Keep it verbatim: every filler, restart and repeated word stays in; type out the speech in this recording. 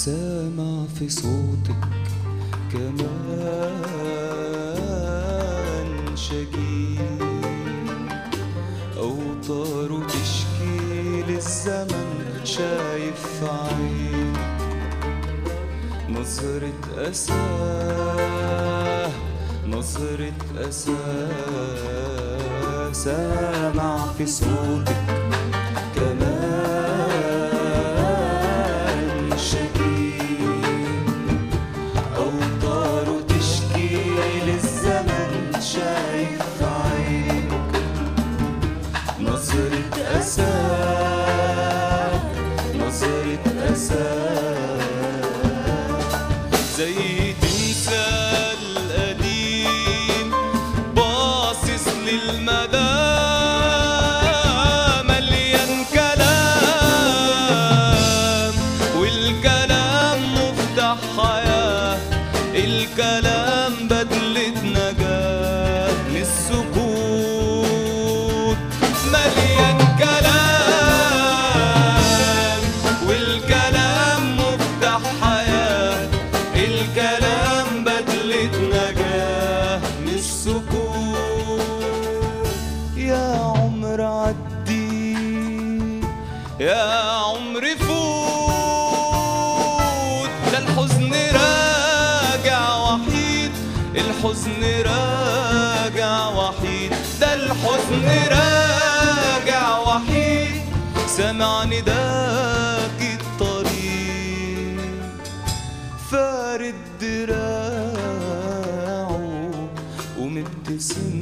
سامع في صوتك كمان شجين، أوتاره تشكي للزمن شايف في عين، نظرة أساه نظرة أساه سامع في صوتك كمان شجين، أوتاره تشكي للزمن شايف في عينك، نظرة أساه نظرة أساه زي تمثال قديم باصص للمدى، مليان كلام والكلام مفتاح حياة، الكلام بدلة نجاة للسكوت، مليان كلام والكلام مفتاح حياة، الكلام بدلة نجاة للسكوت. يا عمر عدي يا عمر فوت، ده الحزن راجع وحيد، الحزن راجع وحيد، ده الحزن راجع وحيد، سامع نداك الطريق، فارد دراعه ومبتسم